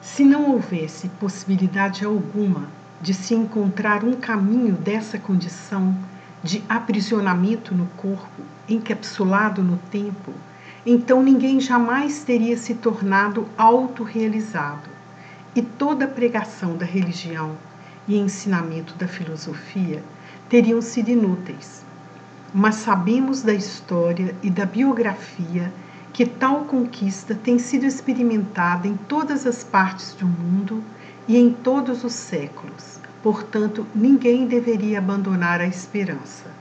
Se não houvesse possibilidade alguma de se encontrar um caminho dessa condição de aprisionamento no corpo, encapsulado no tempo, então ninguém jamais teria se tornado autorrealizado, e toda a pregação da religião e ensinamento da filosofia teriam sido inúteis. Mas sabemos da história e da biografia que tal conquista tem sido experimentada em todas as partes do mundo e em todos os séculos. Portanto, ninguém deveria abandonar a esperança.